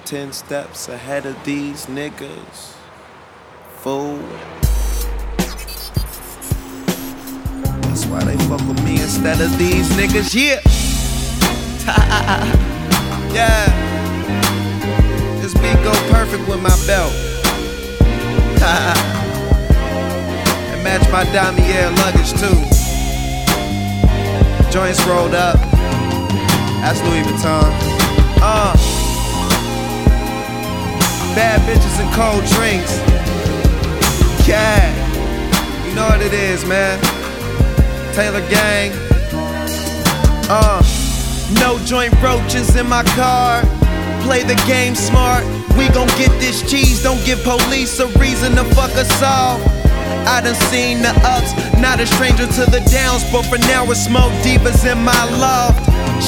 10 steps ahead of these niggas. Fool. That's why they fuck with me instead of these niggas, yeah. Yeah. This beat go perfect with my belt. And match my Damier luggage too. Joints rolled up. That's Louis Vuitton. Bad bitches and cold drinks. Yeah. You know what it is, man. Taylor Gang. No joint roaches in my car. Play the game smart. We gon' get this cheese. Don't give police a reason to fuck us off. I done seen the ups, not a stranger to the downs, but for now it's smoke divas in my loft.